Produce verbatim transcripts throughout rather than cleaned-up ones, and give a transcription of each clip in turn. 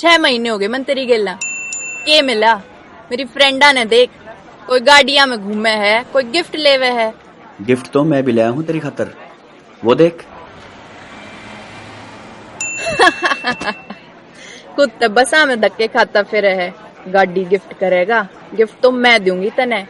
छह महीने हो गए मन तेरी गेला के मिला। मेरी फ्रेंडा ने देख कोई गाड़िया में घूमे है, कोई गिफ्ट लेवे है। गिफ्ट तो मैं भी लाया हूँ तेरी खातर, वो देख। खुद बसा में धक्के खाता फिर है, गाड़ी गिफ्ट करेगा। गिफ्ट तो मैं दूंगी तने।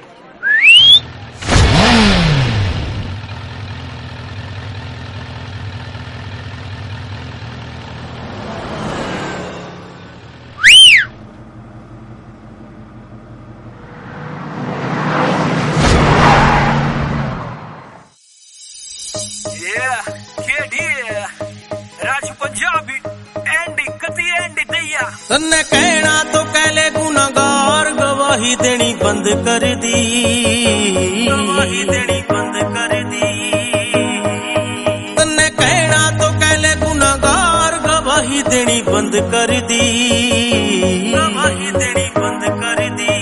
Yeah, kid here, Raj Punjabi, एंडी कती एंडी दैया। तन्ने कहना तो कहले गुनाहगार, गवाही देनी बंद कर दी, गवाही देनी बंद कर दी। तन्ने कहना तो कहले गुनाहगार, गवाही देनी बंद कर दी, गवाही देनी बंद कर दी।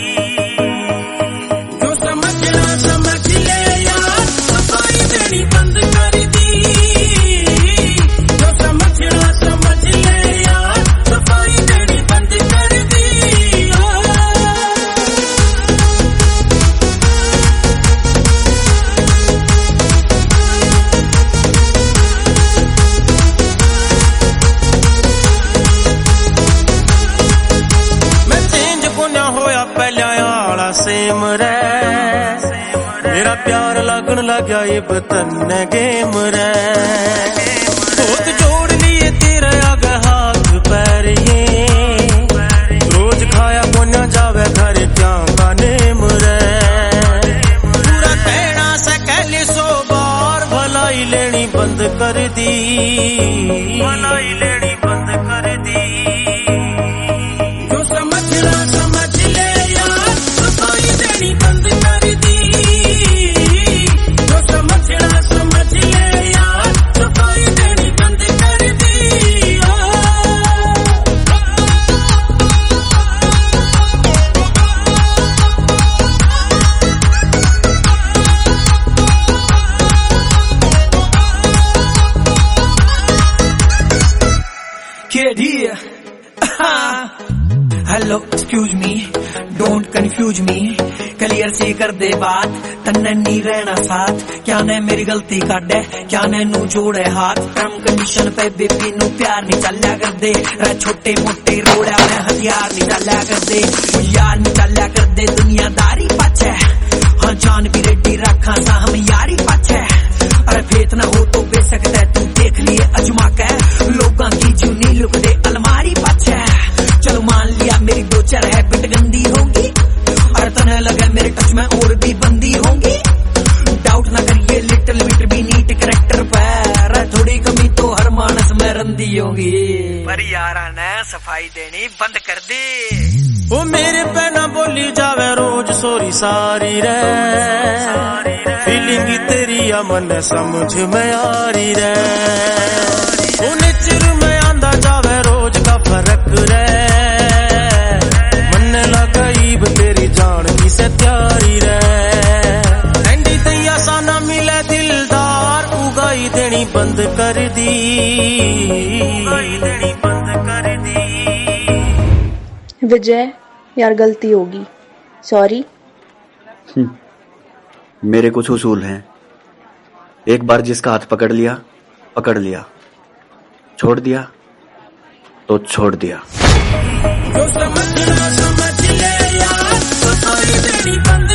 जो समझना समझ ले यार, सफाई देनी बंद कर दी। जो समझना समझ ले यार, सफाई देनी बंद कर दी। मैं चेंज कोन्या होया पहले आला सेम रे, मेरा प्यार लगन लग्या ये बतन गेम रे। सोच जोड़ लिए तेरे आगे हाथ पैर ये, रोज खाया कोन्या जावे घर क्या का नेम रे। पूरा कहना से कहले सो बार, भलाई लेनी बंद कर दी, भलाई लेनी बंद कर दी। जो समझना समझ ले यार, सफाई देनी बंद कर दी। जो समझना समझ ले यार, सफाई देनी बंद कर दी। Kid here, hello, excuse me, don't confuse me, clear से कर दे बात, तन्ने नहीं रहना साथ। क्या ने मेरी गलती काटे, क्या ने नू जोड़े हाथ। टर्म कंडीशन पे बेबी नू प्यार नहीं चलिया कर दे, रे छोटे मोटे रोड़ा में हथियार नहीं चलिया कर दे। यार नहीं चलिया कर दे दुनियादारी पाछे, हाँ जान भी रेडी रखा सा हम यारी पाछे। अरे फेत ना हो तो बेशक दे तू देख लिए अजमा के, लोगों की चुनी लुक दे अलमारी पाछे। चलो मान लिया मेरी दो चार हैबिट गंदी होंगी, और तने लगे मेरे टच में और भी बंदी होंगी। डाउट ना करिए लिटिल बिट भी नीट करेक्टर पर, थोड़ी कमी तो हर मानस में रंदी होगी। पर यारा ने सफाई देनी बंद कर दी। वो मेरे पे ना बोली जावे रोज सोरी सारी रे, फीलिंग तेरी या मन समझ में आ रही रे। वो नेचर में आंदा जावे रोज का फर्क रे, मन लगाई तेरी जान की से त्यारी रे। एंडी दैया सा ना मिले दिलदार, उगाई देनी बंद कर दी, उगाई देनी बंद कर दी। विजय यार गलती होगी, सॉरी। मेरे कुछ उसूल हैं, एक बार जिसका हाथ पकड़ लिया पकड़ लिया, छोड़ दिया तो छोड़ दिया। जो समझना समझ ले यार, सफाई देनी बंद